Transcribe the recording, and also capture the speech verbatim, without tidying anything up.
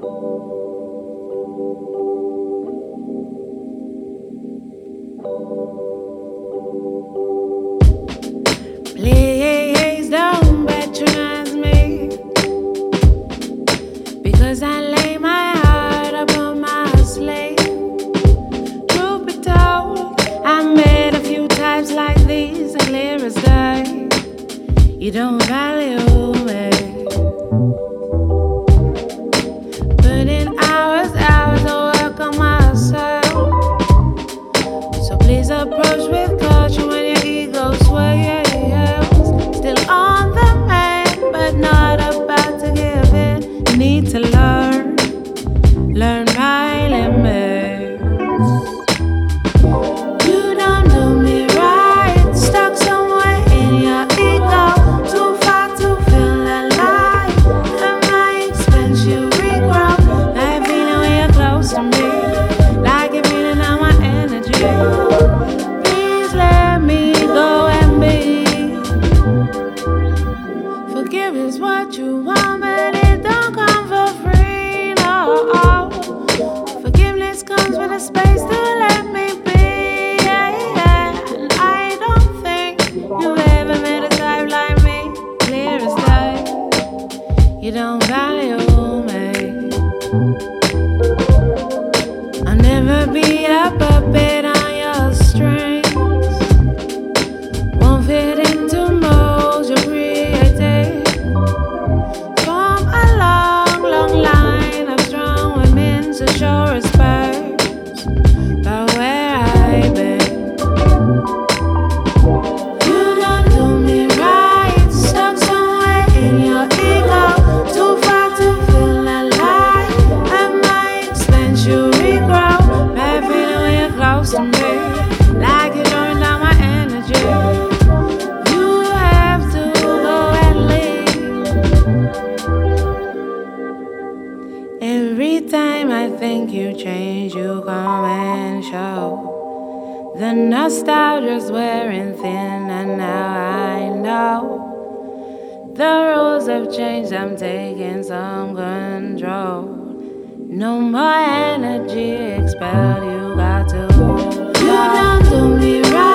Please don't patronize me, because I lay my heart upon my slave. Truth be told, I met a few types like these, and clear as day, you don't value me. Put in hours, hours of work on myself. So please approach with caution when your ego sways. Still on the man, but not about to give in. You need to learn, learn my limits. You don't do me right, stuck somewhere in your ego. Too far to feel alive. At my expense, you regrow. Like feeling when you're close to me, like you're feeling on my energy. Please let me go and be. Forgive is what you want, but it don't come for free, no. Forgiveness comes with a space to let me be, yeah, yeah. And I don't think you ever met a type like me. Clear as day, you don't value me. I'll never be a puppet on your strings. Won't fit into molds you created. From a long, long line of strong women to show respect by where I've been. You don't do me right, stuck somewhere in your ego. Too far to feel alive. At my expense, you regrow. Bad feeling when you're close to me, like you're drawing down my energy. You have to go and leave. Every time I think you change, you come and show. The nostalgia's wearing thin, and now I know the rules have changed. I'm taking some control. No more energy expelled, you got to. You don't do me right.